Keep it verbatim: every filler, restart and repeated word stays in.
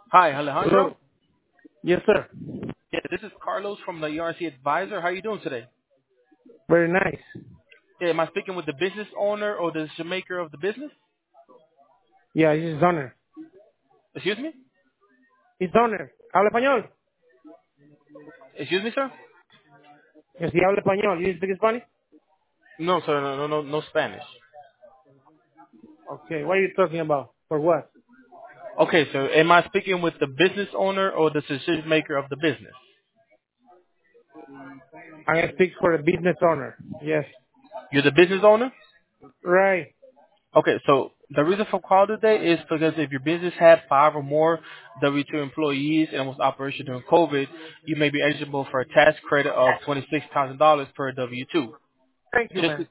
Hi, Alejandro. Hello. Yes, sir. Yeah, this is Carlos from the E R C Advisor. How are you doing today? Very nice. Yeah, am I speaking with the business owner or the decision maker of the business? Yeah, he's owner. Excuse me? He's owner. ¿Habla español? Excuse me, sir? Yes, he habla español. You speak Spanish? No, sir. No, no, no, no Spanish. Okay, what are you talking about? For what? Okay, so am I speaking with the business owner or the decision maker of the business? I'm going to speak for the business owner. Yes. You're the business owner? Right. Okay, so the reason for call today is because if your business had five or more W two employees and was operational during COVID, you may be eligible for a tax credit of twenty-six thousand dollars per W two. Thank you, Just man.